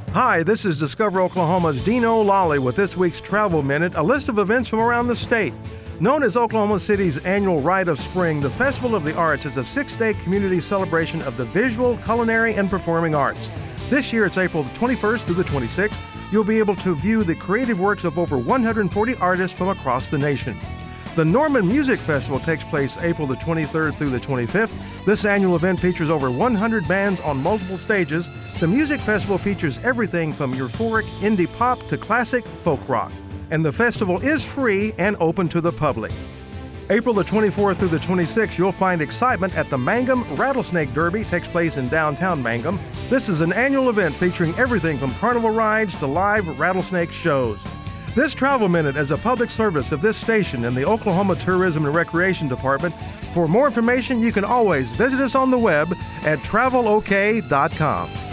Hi, this is Discover Oklahoma's Dino Lally with this week's Travel Minute, a list of events from around the state. Known as Oklahoma City's annual Rite of Spring, the Festival of the Arts is a 6-day community celebration of the visual, culinary, and performing arts. This year it's April the 21st through the 26th. You'll be able to view the creative works of over 140 artists from across the nation. The Norman Music Festival takes place April the 23rd through the 25th. This annual event features over 100 bands on multiple stages. The music festival features everything from euphoric indie pop to classic folk rock. And the festival is free and open to the public. April the 24th through the 26th, you'll find excitement at the Mangum Rattlesnake Derby. It takes place in downtown Mangum. This is an annual event featuring everything from carnival rides to live rattlesnake shows. This Travel Minute is a public service of this station and the Oklahoma Tourism and Recreation Department. For more information, you can always visit us on the web at travelok.com.